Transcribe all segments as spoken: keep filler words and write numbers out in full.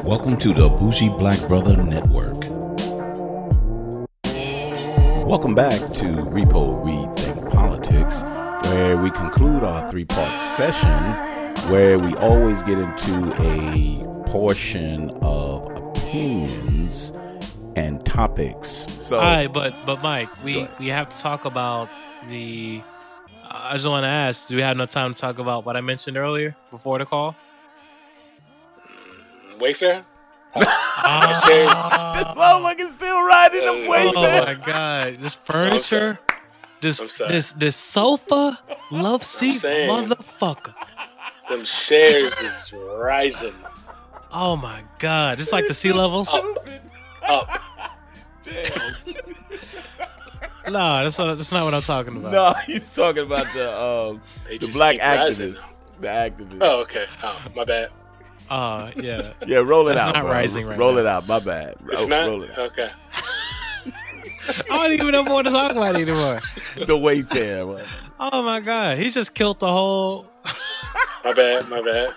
Welcome to the Bougie Black Brother Network. Welcome back to Repo Rethink Politics, where we conclude our three-part session where we always get into a portion of opinions and topics. So, all right, but but Mike, we, we have to talk about the. I just want to ask: do we have enough time to talk about what I mentioned earlier before the call? Wayfair? Uh, this motherfucker's still riding the Wayfair. Oh my god! This furniture, this this this sofa, love seat, motherfucker. Them shares is rising. Oh my god! Just like the sea levels. Up. Up. No, that's not, that's not what I'm talking about. No, he's talking about the um, the black activists. The activists. Oh, okay. Oh, my bad. Oh, uh, yeah. Yeah, roll it that's out. Not bro. rising right roll now. it out. My bad. It's roll, not? Roll it out. Okay. I don't even know what to talk about anymore. The Wayfair. Man. Oh my god, he just killed the whole. My bad. My bad.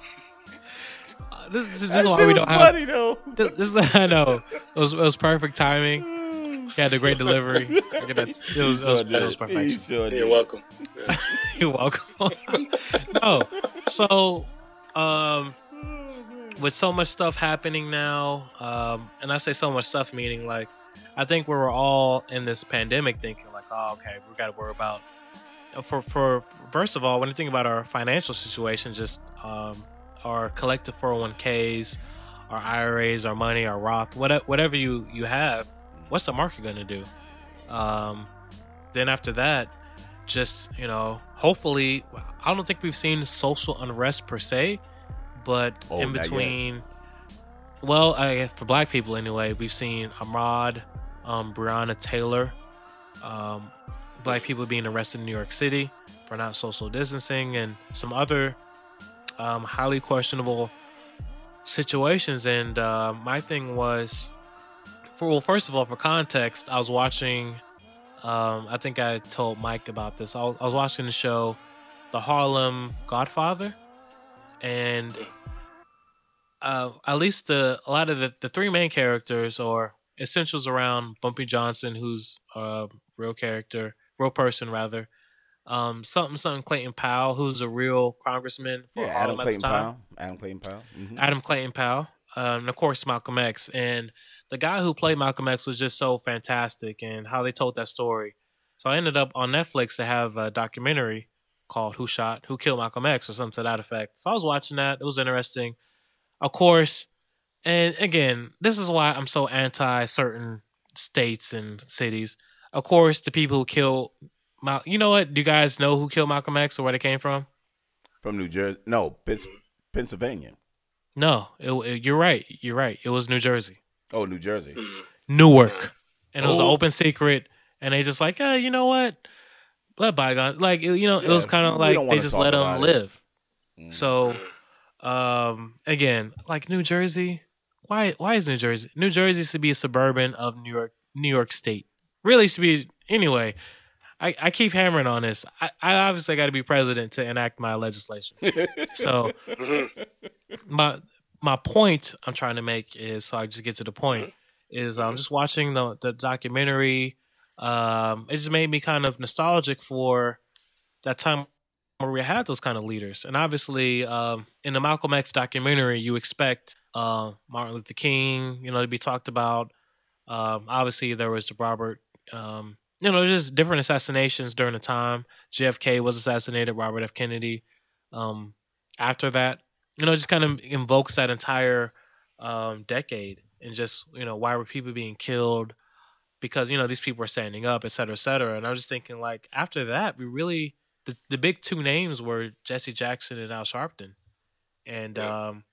Uh, this, this, this that is why shit we was don't funny, have. Though. This, this I know it was it was perfect timing. He had a great delivery. It was, it was, sure it was perfection. Sure You're welcome. Yeah. You're welcome. No, so um, with so much stuff happening now, um, and I say so much stuff meaning like I think we were all in this pandemic thinking like, oh, okay, we got to worry about for, for for first of all, when you think about our financial situation, just um, our collective four oh one k's, our I R As, our money, our Roth, whatever whatever you you have. What's the market going to do? Um, then after that, just, you know, hopefully, I don't think we've seen social unrest per se, but oh, in between, well, I guess for black people anyway, we've seen Ahmaud, um, Breonna Taylor, um, black people being arrested in New York City for not social distancing and some other um, highly questionable situations. And uh, my thing was, well, first of all, for context, I was watching, um, I think I told Mike about this. I was, I was watching the show, The Harlem Godfather, and uh, at least the a lot of the, the three main characters or essentials around Bumpy Johnson, who's a real character, real person rather, um, something something Clayton Powell, who's a real congressman for yeah, Harlem Adam at the time. Powell. Adam Clayton Powell. Mm-hmm. Adam Clayton Powell. Um, and of course, Malcolm X. And the guy who played Malcolm X was just so fantastic and how they told that story. So I ended up on Netflix to have a documentary called Who Shot, Who Killed Malcolm X or something to that effect. So I was watching that. It was interesting. Of course, and again, this is why I'm so anti certain states and cities. Of course, the people who killed Mal- you know what? Do you guys know who killed Malcolm X or where they came from? From New Jersey. No, Pens- Pennsylvania. No, it, it, you're right. You're right. It was New Jersey. Oh, New Jersey. Newark. And it was oh. an open secret. And they just like, eh, you know what? Let bygones. Like, you know, yeah, it was kind of like they just let them live. Mm. So, um, again, like New Jersey, why Why is New Jersey? New Jersey used to be a suburban of New York, New York State. Really used to be, anyway. I, I keep hammering on this. I, I obviously got to be president to enact my legislation. So my my point I'm trying to make is, so I just get to the point, is I'm um, just watching the, the documentary. Um, it just made me kind of nostalgic for that time where we had those kind of leaders. And obviously um, in the Malcolm X documentary, you expect uh, Martin Luther King, you know, to be talked about. Um, obviously there was Robert um You know, just different assassinations during the time. J F K was assassinated, Robert F. Kennedy. Um, after that, you know, just kind of invokes that entire um, decade and just, you know, why were people being killed? Because, you know, these people were standing up, et cetera, et cetera. And I was just thinking, like, after that, we really, the, the big two names were Jesse Jackson and Al Sharpton. And um,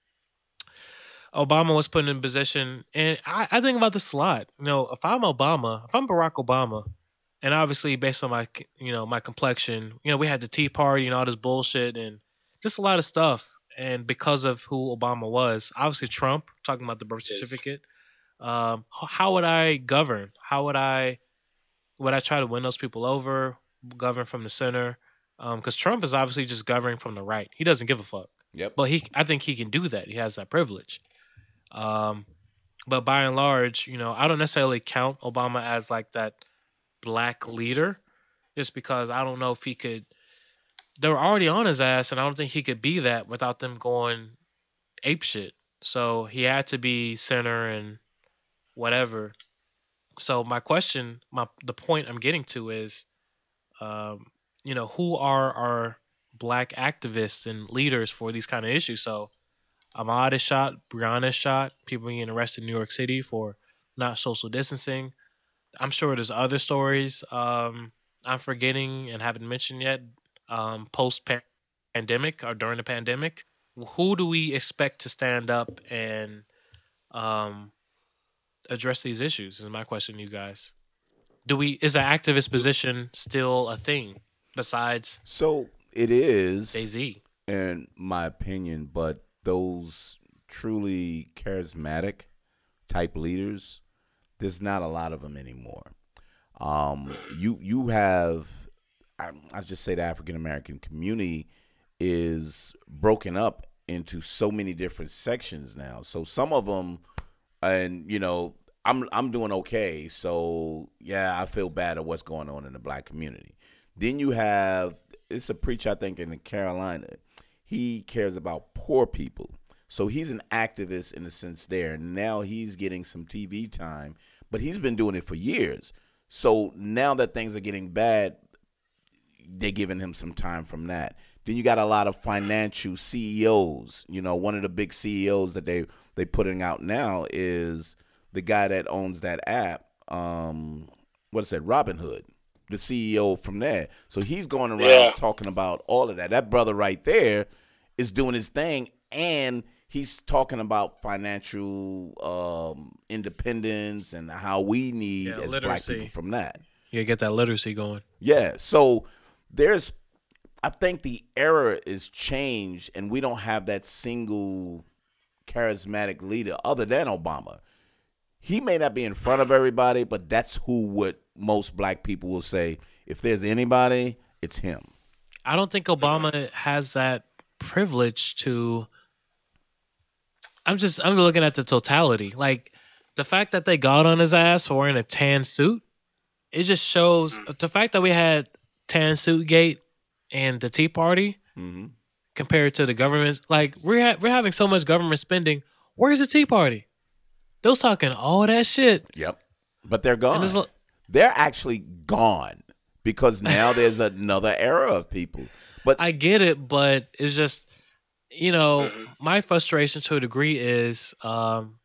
Obama was put in a position, and I, I think about this a lot. You know, if I'm Obama, if I'm Barack Obama, and obviously, based on my, you know, my complexion, you know, we had the Tea Party and all this bullshit and just a lot of stuff. And because of who Obama was, obviously Trump, talking about the birth certificate, um, how would I govern? How would I, would I try to win those people over, govern from the center? Because um, Trump is obviously just governing from the right. He doesn't give a fuck. Yep. But he, I think he can do that. He has that privilege. Um, but by and large, you know, I don't necessarily count Obama as like that black leader, just because I don't know if he could. They were already on his ass, and I don't think he could be that without them going ape shit. So he had to be center and whatever. So my question, my the point I'm getting to is, um, you know, who are our black activists and leaders for these kind of issues? So Ahmaud is shot, Breonna is shot, people getting arrested in New York City for not social distancing. I'm sure there's other stories um, I'm forgetting and haven't mentioned yet. Um, Post pandemic or during the pandemic, who do we expect to stand up and um, address these issues? Is my question to you guys. Do we is an activist position still a thing besides? So it is, Jay-Z, in my opinion, but those truly charismatic type leaders, there's not a lot of them anymore. Um, you you have, I, I just say the African American community is broken up into so many different sections now. So some of them, and you know, I'm I'm doing okay. So yeah, I feel bad at what's going on in the black community. Then you have, it's a preacher I think in Carolina. He cares about poor people. So he's an activist in a sense there. Now he's getting some T V time, but he's been doing it for years. So now that things are getting bad, they're giving him some time from that. Then you got a lot of financial C E Os. You know, one of the big C E Os that they they putting out now is the guy that owns that app. Um, what is that? Robinhood, the C E O from there. So he's going around yeah. talking about all of that. That brother right there is doing his thing, and he's talking about financial um, independence and how we need yeah, as literacy. Black people from that. Yeah, get that literacy going. Yeah, so there's, I think the era is changed, and we don't have that single charismatic leader other than Obama. He may not be in front of everybody, but that's who would most black people will say, if there's anybody, it's him. I don't think Obama has that privilege to. I'm just I'm looking at the totality. Like the fact that they got on his ass for wearing a tan suit, it just shows the fact that we had tan suit gate and the Tea Party mm-hmm. compared to the government. Like we're ha- we're having so much government spending. Where's the Tea Party? They was talking all that shit. Yep, but they're gone. L- they're actually gone because now there's another era of people. But I get it, but it's just. You know, my frustration to a degree is, um,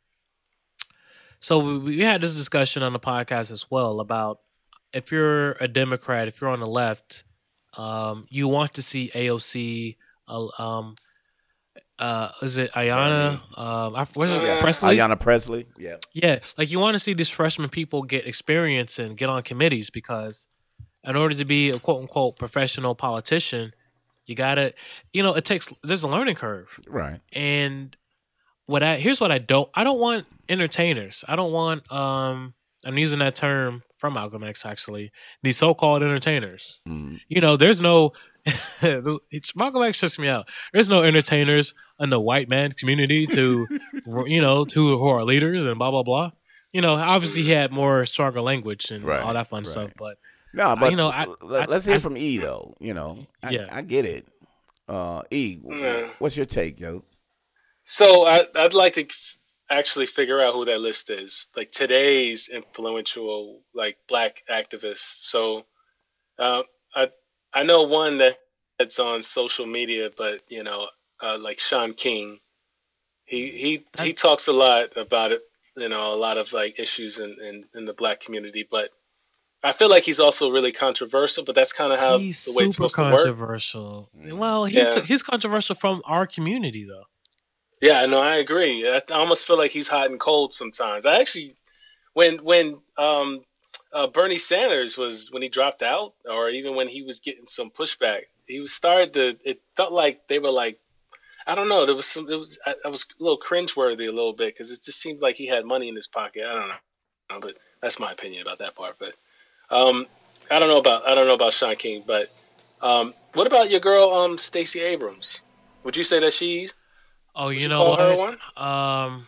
so we, we had this discussion on the podcast as well about if you're a Democrat, if you're on the left, um, you want to see A O C, uh, um, uh, is it Ayanna? Um, I, what's it, yeah. Presley? Ayanna Presley, yeah. Yeah, like you want to see these freshman people get experience and get on committees because in order to be a quote-unquote professional politician, you gotta, you know, it takes. There's a learning curve, right? And what I here's what I don't. I don't want entertainers. I don't want. Um, I'm using that term from Malcolm X actually. These so-called entertainers. Mm. You know, there's no. Malcolm X checks me out. There's no entertainers in the white man community to, you know, to who are leaders and blah blah blah. You know, obviously he had more stronger language and right, all that fun right. stuff, but. No, but I, you know, I, let's I, hear I, from E though. You know, I, yeah. I get it. Uh, E, yeah. What's your take, yo? So I, I'd like to actually figure out who that list is. Like today's influential, like black activists. So uh, I I know one that that's on social media, but you know, uh, like Shaun King. He he he talks a lot about it. You know, a lot of like issues in in, in the black community, but. I feel like he's also really controversial, but that's kind of how he's the way it's supposed controversial. to work. Well, he's yeah. he's controversial from our community, though. Yeah, no, I agree. I, I almost feel like he's hot and cold sometimes. I actually, when when um, uh, Bernie Sanders was when he dropped out, or even when he was getting some pushback, he was started to. It felt like they were like, I don't know. There was some. It was. I, I was a little cringeworthy a little bit because it just seemed like he had money in his pocket. I don't know, but that's my opinion about that part. But. Um, I don't know about I don't know about Shaun King, but um, what about your girl, um, Stacey Abrams? Would you say that she's? Oh, you know what? Um,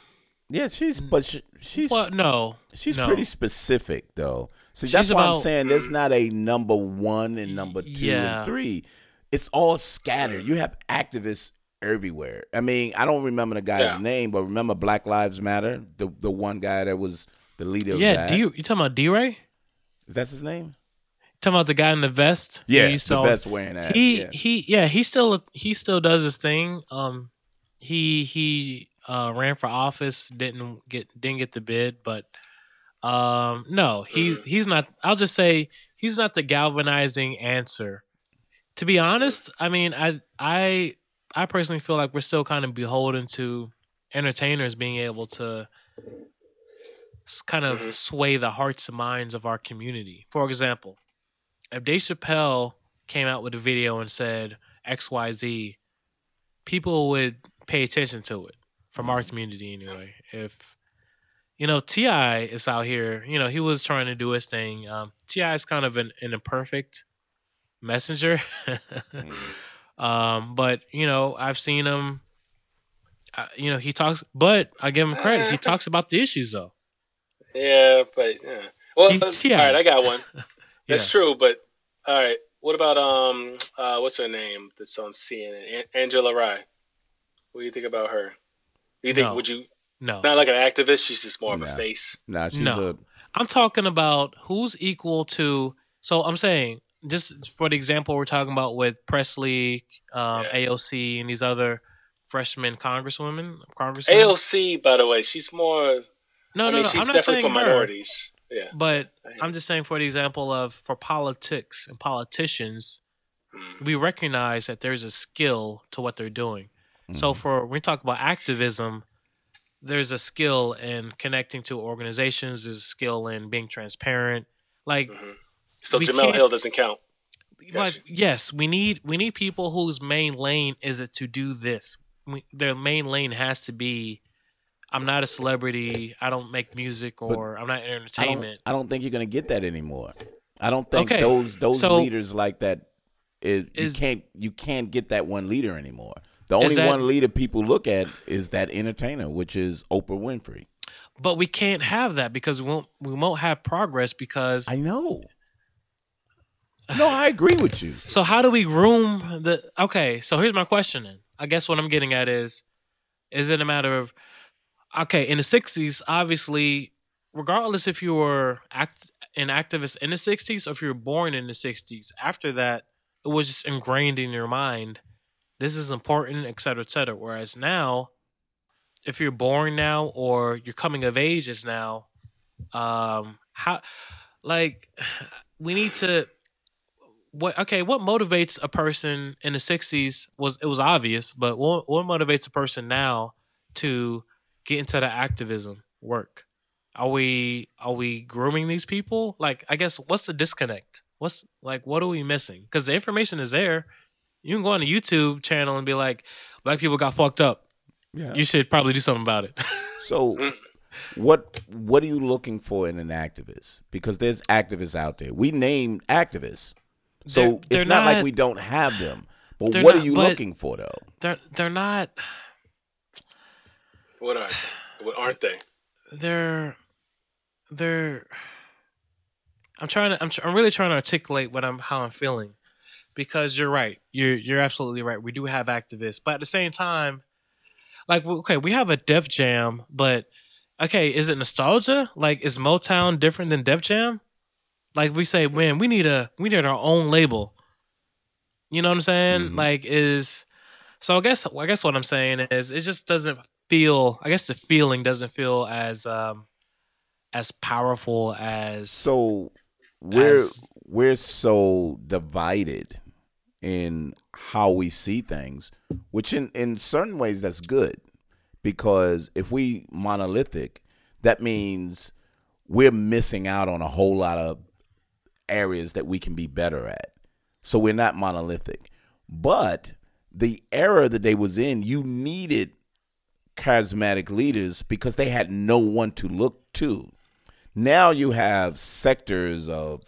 Yeah, she's but she, she's well, no, she's no. pretty specific though. So that's why I'm saying there's not a number one and number two yeah. and three. It's all scattered. You have activists everywhere. I mean, I don't remember the guy's yeah. name, but remember Black Lives Matter, the the one guy that was the leader of yeah, that. Yeah, you talking about D-Ray? Is that his name? Talking about the guy in the vest? Yeah, the saw, vest wearing ass. He yeah. he yeah, he still he still does his thing. Um he he uh, ran for office, didn't get didn't get the bid, but um no, he's he's not I'll just say he's not the galvanizing answer. To be honest, I mean, I I I personally feel like we're still kind of beholden to entertainers being able to kind of sway the hearts and minds of our community. For example, if Dave Chappelle came out with a video and said X Y Z, people would pay attention to it from our community anyway. If, you know, T I is out here, you know, he was trying to do his thing. Um, T I is kind of an, an imperfect messenger. um, but, you know, I've seen him, uh, you know, he talks, but I give him credit. He talks about the issues, though. Yeah, but, yeah. Well, uh, all right, I got one. That's yeah. true, but all right. What about um uh what's her name that's on C N N? An- Angela Rye. What do you think about her? Do you think no. would you No. Not like an activist, she's just more of nah. a face. Nah, she's no. a I'm talking about who's equal to so I'm saying just for the example we're talking about with Presley, um, yeah. A O C and these other freshman congresswomen, congresswomen. A O C, by the way, she's more No, I no, mean, no. she's I'm not definitely saying for her. minorities. Yeah. But I'm just saying for the example of for politics and politicians, mm. we recognize that there's a skill to what they're doing. Mm. So for when we talk about activism, there's a skill in connecting to organizations, there's a skill in being transparent. Like mm-hmm. So Jemele Hill doesn't count. Like yes, we need we need people whose main lane is it to do this. We, their main lane has to be I'm not a celebrity. I don't make music, or but I'm not in entertainment. I don't, I don't think you're gonna get that anymore. I don't think okay. those those so, leaders like that. It, is, you can't you can't get that one leader anymore. The only that, one leader people look at is that entertainer, which is Oprah Winfrey. But we can't have that because we won't we won't have progress because I know. No, I agree with you. So how do we groom the? Okay, so here's my question. Then I guess what I'm getting at is, is it a matter of okay, in the sixties, obviously, regardless if you were act, an activist in the sixties or if you were born in the sixties, after that, it was just ingrained in your mind, this is important, et cetera, et cetera. Whereas now, if you're born now or you're coming of age is now, um, how, like, we need to, what, okay, what motivates a person in the sixties was, it was obvious, but what, what motivates a person now to get into the activism work? Are we are we grooming these people? Like, I guess what's the disconnect? What's like what are we missing? Because the information is there. You can go on a YouTube channel and be like, black people got fucked up. Yeah. You should probably do something about it. So what what are you looking for in an activist? Because there's activists out there. We named activists. So they're, they're it's not, not like we don't have them. But what not, are you looking for though? They're they're not What are they? What aren't they? They're, they're. I'm trying to. I'm. I'm really trying to articulate what I'm. How I'm feeling, because you're right. You're. You're absolutely right. We do have activists, but at the same time, like, okay, we have a Def Jam, but okay, is it nostalgia? Like, is Motown different than Def Jam? Like, we say, man, we need a. We need our own label. You know what I'm saying? Mm-hmm. Like, is. So I guess. I guess what I'm saying is, it just doesn't feel I guess the feeling doesn't feel as um as powerful as so we're as, we're so divided in how we see things, which in in certain ways that's good, because if we monolithic, that means we're missing out on a whole lot of areas that we can be better at. So we're not monolithic. But the era that they was in, you needed charismatic leaders because they had no one to look to. Now you have sectors of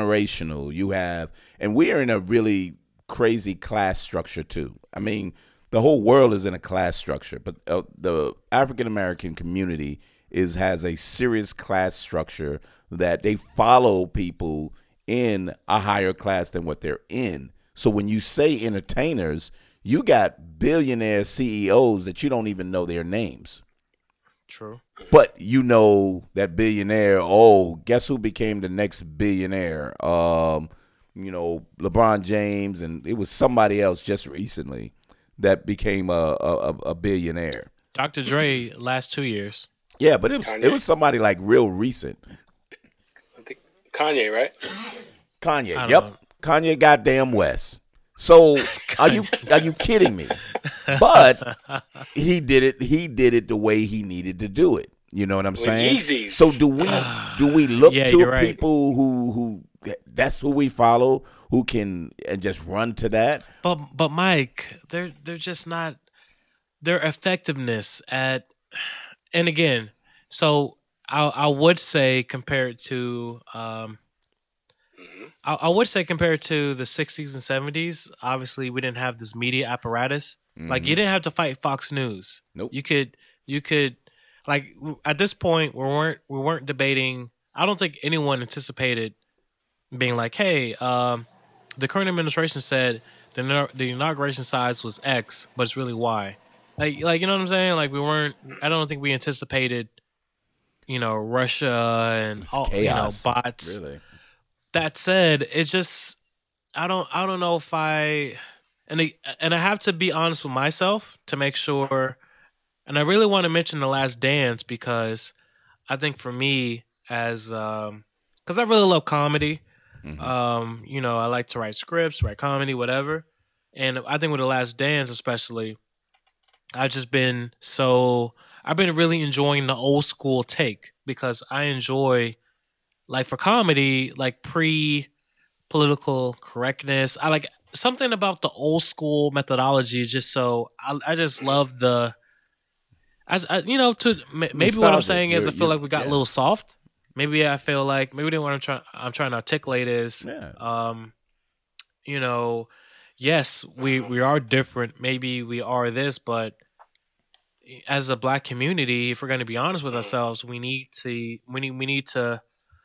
generational, you have, and we are in a really crazy class structure too. I mean, the whole world is in a class structure, but uh, the African American community is has a serious class structure that they follow people in a higher class than what they're in. So when you say entertainers, you got billionaire C E Os that you don't even know their names. True. But you know that billionaire, oh, guess who became the next billionaire? Um, you know, LeBron James, and it was somebody else just recently that became a a, a billionaire. Doctor Dre last two years. Yeah, but it was Kanye. it was somebody like real recent. I think Kanye, right? Kanye. Yep. Know. Kanye goddamn West. So are you are you kidding me? But he did it. He did it the way he needed to do it. You know what I'm With saying? Yeezys. So do we do we look yeah, to right. people who who that's who we follow, who can and just run to that? But but Mike, they're they're just not their effectiveness at. And again, so I I would say compared to um, Mm-hmm. I, I would say compared to the sixties and seventies. Obviously, we didn't have this media apparatus. Mm-hmm. Like you didn't have to fight Fox News. Nope. You could you could like at this point we weren't we weren't debating. I don't think anyone anticipated being like, hey, um, the current administration said the the inauguration size was X, but it's really Y. Like, like you know what I'm saying? Like we weren't. I don't think we anticipated, you know, Russia and all, you know, bots. Really. That said, it just I don't I don't know if I and I, and I have to be honest with myself to make sure. And I really want to mention The Last Dance because I think for me as um because I really love comedy. Mm-hmm. Um, you know, I like to write scripts, write comedy, whatever. And I think with The Last Dance, especially. I've just been so I've been really enjoying the old school take because I enjoy like for comedy, like pre political correctness. I like something about the old school methodology just so I, I just love the as I, you know, to maybe Nostalgic. What I'm saying is I feel like we got yeah. a little soft. Maybe I feel like maybe what I'm trying I'm trying to articulate is yeah. um you know, yes, we, we are different. Maybe we are this, but as a black community, if we're going to be honest with ourselves, we need to we need we need to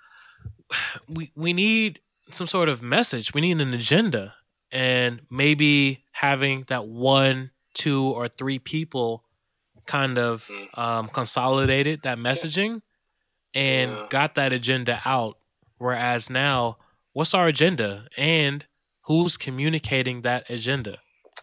we we need some sort of message. We need an agenda, and maybe having that one, two, or three people kind of um, consolidated that messaging and yeah. got that agenda out. Whereas now, what's our agenda and who's communicating that agenda?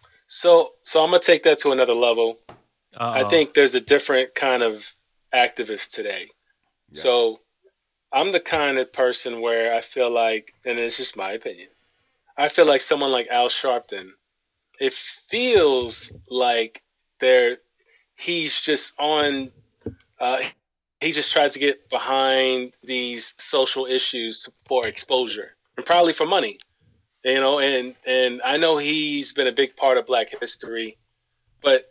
So, so I'm gonna take that to another level. Uh-oh. I think there's a different kind of activist today. Yeah. So, I'm the kind of person where I feel like, and it's just my opinion, I feel like someone like Al Sharpton, it feels like they're he's just on. Uh, he just tries to get behind these social issues for exposure and probably for money. You know, and, and I know he's been a big part of Black history, but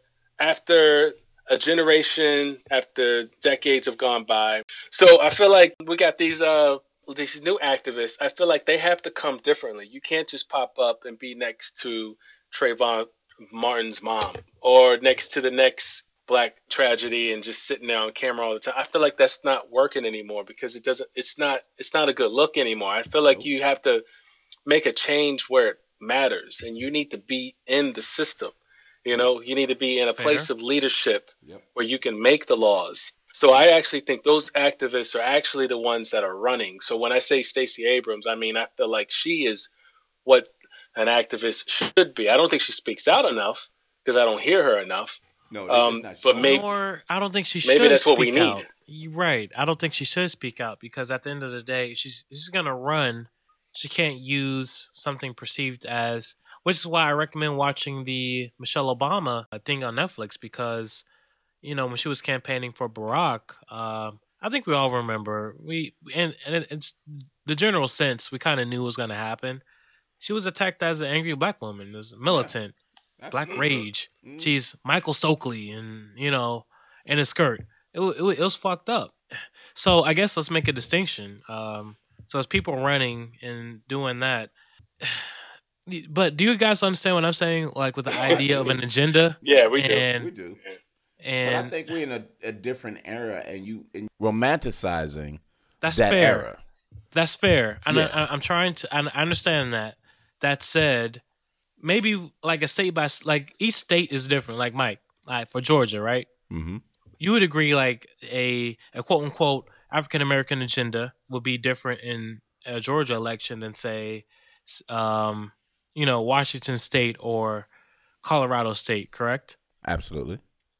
after a generation, after decades have gone by, so I feel like we got these uh these new activists. I feel like they have to come differently. You can't just pop up and be next to Trayvon Martin's mom or next to the next Black tragedy and just sitting there on camera all the time. I feel like that's not working anymore because it doesn't. It's not. It's not a good look anymore. I feel like you have to make a change where it matters, and you need to be in the system. You know, you need to be in a Fair. place of leadership yep. where you can make the laws. So I actually think those activists are actually the ones that are running. So when I say Stacey Abrams, I mean, I feel like she is what an activist should be. I don't think she speaks out enough because I don't hear her enough. No, um, not but maybe, or I don't think she should. Maybe that's what we speak need. Out. You're right. I don't think she should speak out because at the end of the day, she's she's gonna run. She can't use something perceived as, which is why I recommend watching the Michelle Obama thing on Netflix because, you know, when she was campaigning for Barack, um, I think we all remember we and and it's the general sense we kind of knew was going to happen. She was attacked as an angry black woman, as a militant, yeah, black rage. Mm-hmm. She's Michael Stokely, and you know, in a skirt. It, it, it was fucked up. So I guess let's make a distinction. Um, So as people running and doing that, But do you guys understand what I'm saying? Like with the idea of an agenda? Yeah, we and, do. We do. And but I think we're in a, a different era, and you and romanticizing that's that fair. era. That's fair. And yeah. I, I'm trying to. I understand that. That said, maybe like a state by like each state is different. Like Mike, like for Georgia, right? Mm-hmm. You would agree like a a quote unquote African American agenda would be different in a Georgia election than say, um, you know, Washington State or Colorado State, correct? Absolutely.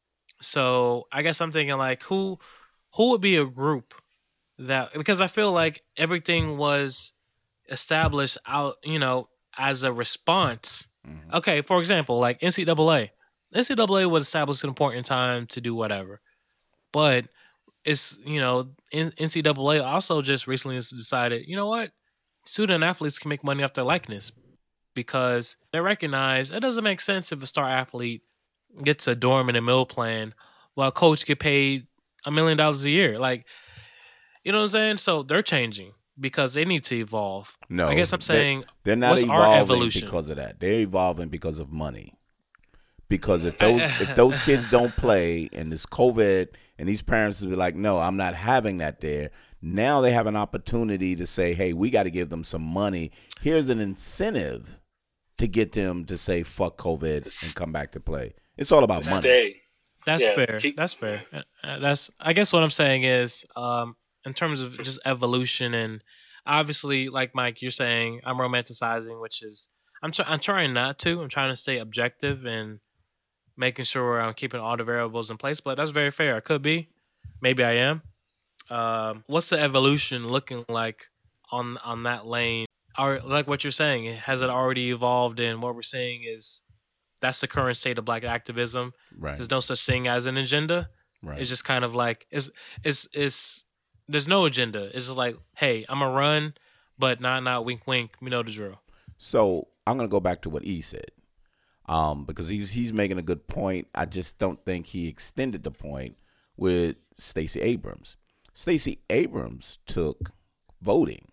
So I guess I'm thinking like who who would be a group that, because I feel like everything was established out, you know, as a response. Mm-hmm. Okay, for example, like N C double A. N C double A was established at a point in time to do whatever. But it's, you know, N C double A also just recently decided, you know what? Student athletes can make money off their likeness because they recognize it doesn't make sense if a star athlete gets a dorm and a meal plan while a coach get paid a million dollars a year. Like, you know what I'm saying? So they're changing because they need to evolve. No, I guess I'm saying they're, they're not what's evolving our evolution? because of that. They're evolving because of money. Because if those if those kids don't play and this COVID and these parents will be like, no, I'm not having that there. Now they have an opportunity to say, hey, we got to give them some money. Here's an incentive to get them to say fuck COVID and come back to play. It's all about money. Stay. That's yeah, fair. keep, That's fair. That's I guess what I'm saying is, um, in terms of just evolution and obviously, like Mike, you're saying I'm romanticizing, which is I'm tr- I'm trying not to. I'm trying to stay objective and making sure I'm keeping all the variables in place. But that's very fair. I could be, maybe I am. Um, what's the evolution looking like on on that lane? Or like what you're saying, has it already evolved? And what we're seeing is that's the current state of Black activism. Right. There's no such thing as an agenda. Right. It's just kind of like it's it's it's there's no agenda. It's just like, hey, I'm gonna run, but not not wink wink. We know the drill. So I'm gonna go back to what E said, um, because he's he's making a good point. I just don't think he extended the point with Stacey Abrams. Stacey Abrams took voting,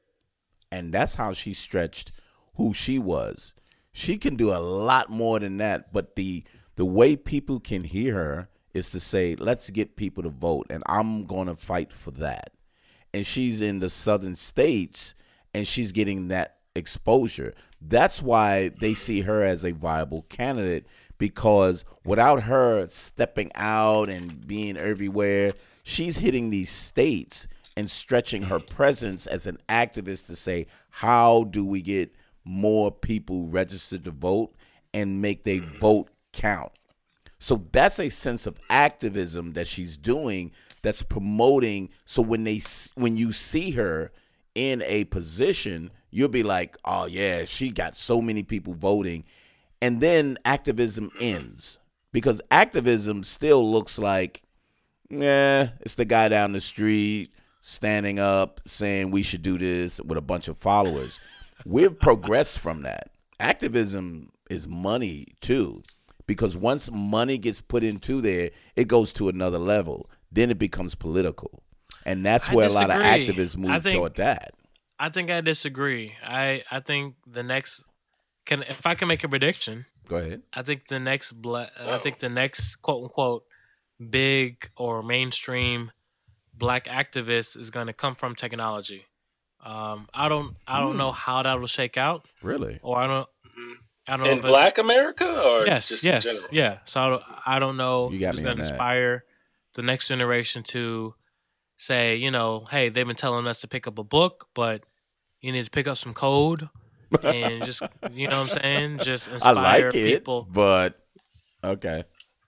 and that's how she stretched who she was. She can do a lot more than that, but the the way people can hear her is to say, let's get people to vote, and I'm going to fight for that. And she's in the southern states, and she's getting that exposure. That's why they see her as a viable candidate, because without her stepping out and being everywhere, she's hitting these states and stretching her presence as an activist to say, how do we get more people registered to vote and make their vote count? So that's a sense of activism that she's doing that's promoting. So when they when you see her in a position, you'll be like, oh, yeah, she got so many people voting. And then activism ends, because activism still looks like, yeah, it's the guy down the street standing up saying we should do this with a bunch of followers. We've progressed from that. Activism is money, too, because once money gets put into there, it goes to another level. Then it becomes political. And that's where a lot of activists move think, toward that. I think I disagree. I, I think the next can if I can make a prediction. Go ahead. I think the next bla- I think the next quote unquote big or mainstream Black activist is going to come from technology. Um, I don't I don't mm. know how that will shake out. Really? Or I don't I don't in know Black it, America or yes, just yes, in general? Yeah. So I don't, I don't know you got who's me going to inspire the next generation to say, you know, hey, they've been telling us to pick up a book, but you need to pick up some code and just, you know what I'm saying? Just inspire I like it, people. But okay.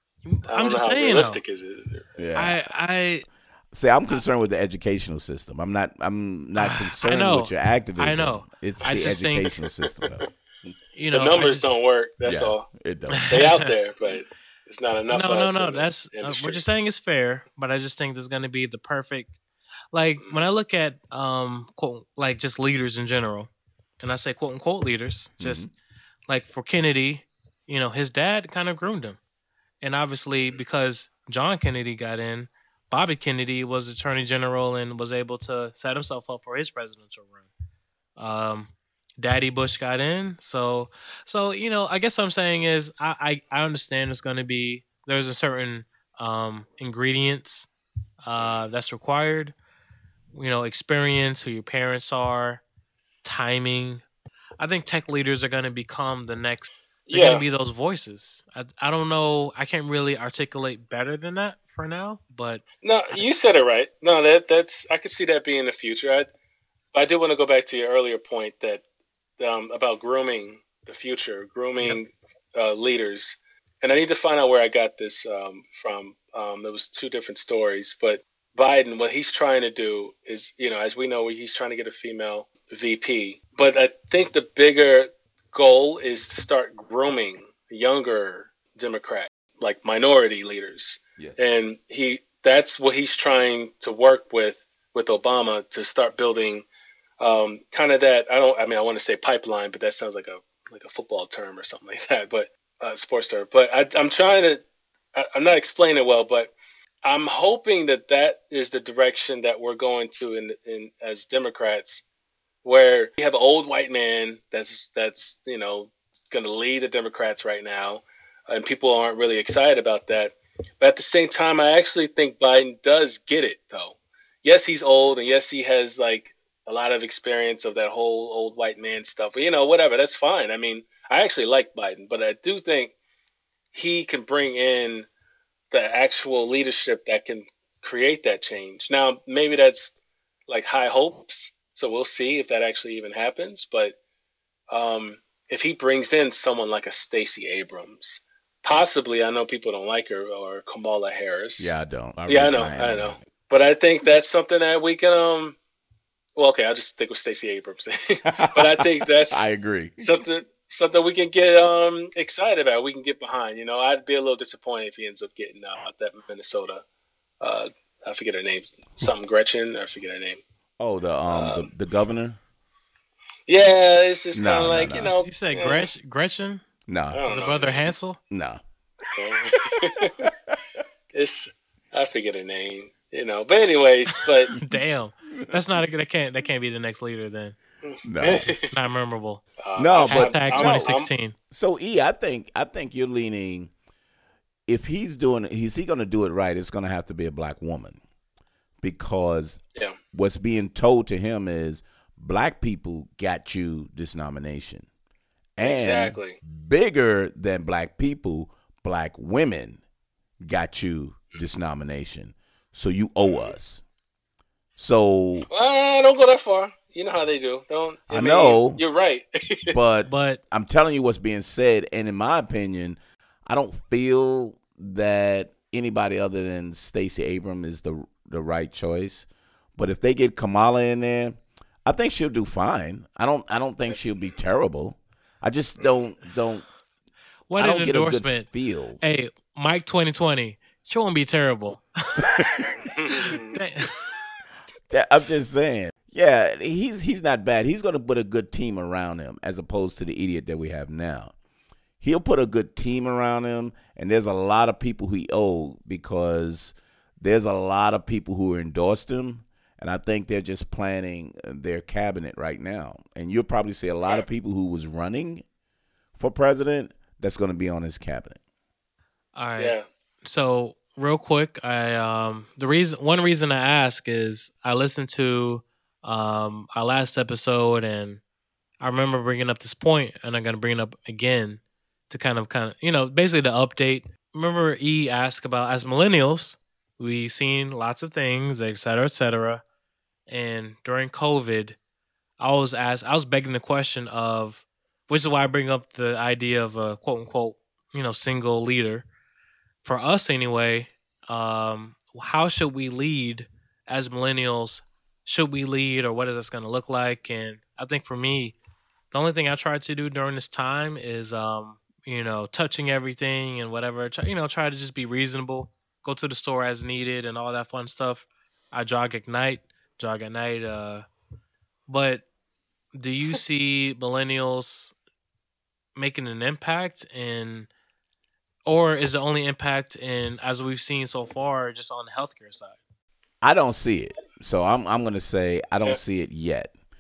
I'm just saying. Realistic though, is it? Yeah. I, I See, I'm concerned with the educational system. I'm not. I'm not concerned with your activism. I know. It's I the educational think, system, though. You know, the numbers just, don't work. That's yeah, all. It don't. They out there, but it's not enough. No, for no, us no. in That's uh, what you're saying is fair, but I just think there's going to be the perfect. Like mm-hmm. when I look at um quote like just leaders in general, and I say quote unquote leaders, just mm-hmm. like for Kennedy, you know, his dad kind of groomed him, and obviously because John Kennedy got in, Bobby Kennedy was Attorney General and was able to set himself up for his presidential run. Um, Daddy Bush got in. So, so you know, I guess what I'm saying is, I I, I understand it's going to be there's a certain um, ingredients uh, that's required. You know, experience, who your parents are, timing. I think tech leaders are going to become the next. They're going to Yeah. be those voices. I, I don't know. I can't really articulate better than that for now. But No, I, you said it right. No, that that's I could see that being the future. I I did want to go back to your earlier point that um, about grooming the future, yep. grooming uh, leaders, and I need to find out where I got this um, from. Um, there was two different stories, but Biden, what he's trying to do is, you know, as we know, he's trying to get a female V P. But I think the bigger goal is to start grooming younger Democrats, like minority leaders. Yes. And he that's what he's trying to work with with Obama to start building um, kind of that. I don't. I mean, I want to say pipeline, but that sounds like a like a football term or something like that. But uh, sports term. But I, I'm trying to. I, I'm not explaining it well, but I'm hoping that that is the direction that we're going to in, in as Democrats, where you have an old white man that's that's you know going to lead the Democrats right now, and people aren't really excited about that. But at the same time, I actually think Biden does get it, though. Yes, he's old, and yes, he has like a lot of experience of that whole old white man stuff. But, you know, whatever, that's fine. I mean, I actually like Biden, but I do think he can bring in the actual leadership that can create that change. Now, maybe that's like high hopes, so we'll see if that actually even happens. But um, if he brings in someone like a Stacey Abrams, possibly, I know people don't like her, or Kamala Harris. Yeah, I don't. I yeah, I know, I know. But I think that's something that we can. Um, well, okay, I'll just stick with Stacey Abrams. But I think that's. I agree. Something something we can get um, excited about. We can get behind. You know, I'd be a little disappointed if he ends up getting uh, that Minnesota. Uh, I forget her name. Something Gretchen. I forget her name. Oh, the um, um the, the governor. Yeah, it's just no, kind of no, like no. you know. You said yeah. Gretchen? Gretchen? No, is it Brother Hansel? No. It's I forget her name, you know. But anyways, but damn, that's not a that can't that can't be the next leader then. No, not memorable. Uh, no, but hashtag twenty sixteen. No, so E, I think I think you're leaning. If he's doing, is he going to do it right? It's going to have to be a black woman, because yeah. what's being told to him is black people got you this nomination, and exactly. bigger than black people, black women got you this nomination, so you owe us. So uh, don't go that far. You know how they do. Don't. I, I mean, know you're right, but but I'm telling you what's being said, and in my opinion, I don't feel that anybody other than Stacey Abrams is the the right choice. But if they get Kamala in there, I think she'll do fine. I don't. I don't think she'll be terrible. I just don't don't. What I don't an get endorsement. A good feel. Hey, Mike twenty twenty. She won't be terrible. I'm just saying. Yeah, he's he's not bad. He's going to put a good team around him as opposed to the idiot that we have now. He'll put a good team around him, and there's a lot of people he owed because there's a lot of people who endorsed him, and I think they're just planning their cabinet right now. And you'll probably see a lot of people who was running for president that's going to be on his cabinet. All right. Yeah. So real quick, I um the reason one reason I ask is I listened to um our last episode, and I remember bringing up this point, and I'm going to bring it up again to kind of kind of you know basically the update. Remember, E asked about, as millennials, we seen lots of things, et cetera, et cetera. And during COVID, I was asked, I was begging the question of, which is why I bring up the idea of a quote unquote, you know, single leader. For us anyway, um, how should we lead as millennials? Should we lead, or what is this going to look like? And I think for me, the only thing I tried to do during this time is, um, you know, touching everything and whatever, you know, try to just be reasonable, go to the store as needed and all that fun stuff. I jog at night, jog at night. Uh, but do you see millennials making an impact in, or is the only impact in, as we've seen so far, just on the healthcare side? I don't see it. So I'm I'm going to say I don't see it yet.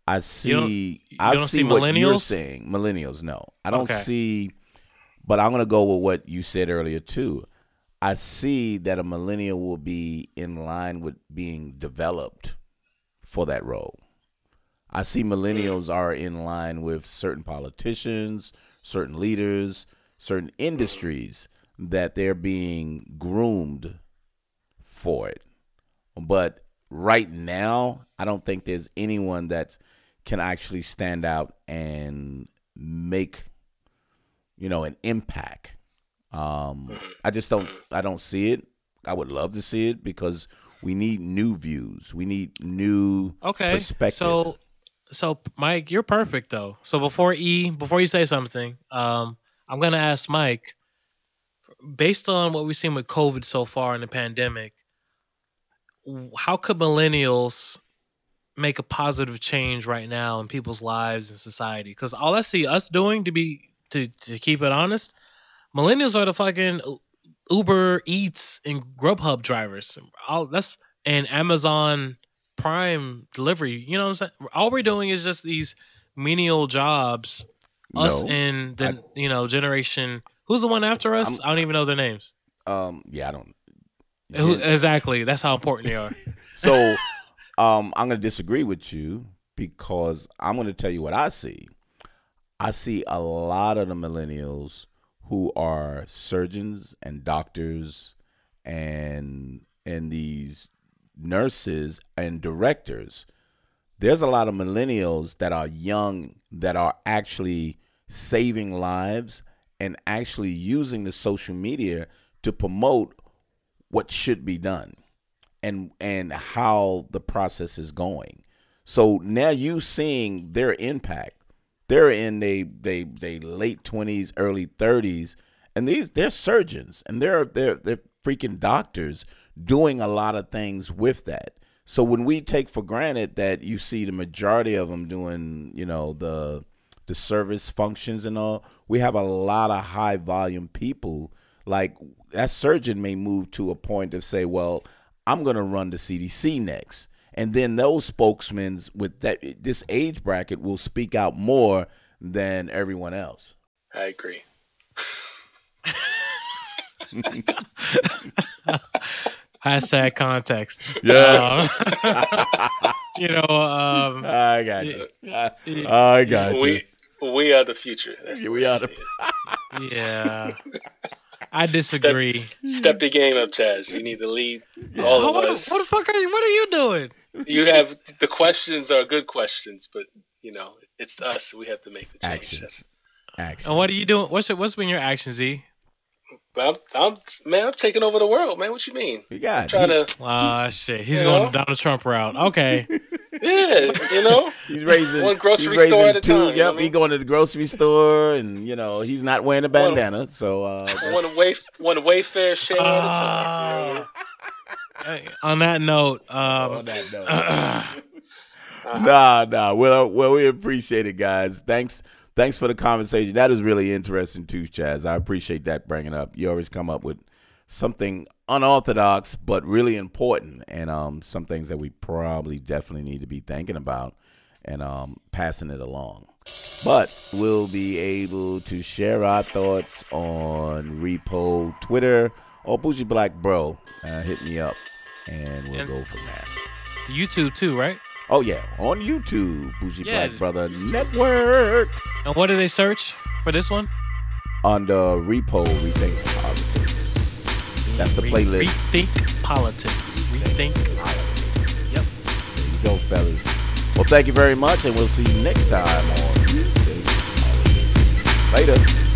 I see. You don't, you I don't see, see what you're saying. Millennials, no, I don't okay. see. But I'm gonna go with what you said earlier too. I see that a millennial will be in line with being developed for that role. I see millennials are in line with certain politicians, certain leaders, certain industries that they're being groomed for it. But right now, I don't think there's anyone that can actually stand out and make, you know, an impact. Um, I just don't, I don't see it. I would love to see it because we need new views. We need new okay. perspective. So, so Mike, you're perfect though. So before E, before you say something, um, I'm going to ask Mike, based on what we've seen with COVID so far in the pandemic, how could millennials make a positive change right now in people's lives and society? Because all I see us doing, to be to, to keep it honest, millennials are the fucking Uber Eats and Grubhub drivers. All that's and Amazon Prime delivery. You know what I'm saying? All we're doing is just these menial jobs. No, us and the I, you know generation. Who's the one after us? I'm, I don't even know their names. Um. Yeah, I don't. Who, exactly. That's how important they are. So, um, I'm going to disagree with you because I'm going to tell you what I see. I see a lot of the millennials who are surgeons and doctors and and these nurses and directors. There's a lot of millennials that are young that are actually saving lives and actually using the social media to promote what should be done and and how the process is going. So now you seeing their impact. They're in they they they late twenties, early thirties, and these they're surgeons and they're they're they're freaking doctors doing a lot of things with that. So when we take for granted that you see the majority of them doing, you know, the the service functions and all, we have a lot of high volume people. Like that surgeon may move to a point of say, well, I'm going to run the C D C next. And then those spokesmen with that this age bracket will speak out more than everyone else. I agree. Hashtag context. Yeah. Um, you know, um, I got you. I, I got we, you. We are the future. That's we are the. Yeah. I disagree. Step, step the game up, Chaz. You need to lead yeah. all of what, us. What the fuck are you? What are you doing? You have the questions are good questions, but you know it's us. We have to make the change. Actions. Actions. And what are you doing? What's your, what's been your actions, Z? I'm, I'm, man, I'm taking over the world, man. What you mean? You got I'm trying to. Ah, shit. He's going know? down the Trump route. Okay. Yeah, you know. He's raising one grocery he's store at a two, time. Yep, you know he's going to the grocery store, and you know he's not wearing a bandana. One, so uh, one way, one Wayfair share uh, at a time. You know? Hey, on that note, um, on that note, uh-huh. nah, nah. Well, well, we appreciate it, guys. Thanks. Thanks for the conversation. That is really interesting too, Chaz. I appreciate that bringing up. You always come up with something unorthodox but really important, and um, some things that we probably definitely need to be thinking about and um, passing it along. But we'll be able to share our thoughts on Repo, Twitter, or Bougie Black Bro. Uh, hit me up, and we'll and go from there. The YouTube too, right? Oh, yeah, on YouTube, Bougie yeah. Black Brother Network. And what do they search for this one? Under Repo, Rethink Politics. That's the Re- playlist. Rethink Politics. Rethink Politics. Yep. There you go, fellas. Well, thank you very much, and we'll see you next time on Rethink Politics. Later.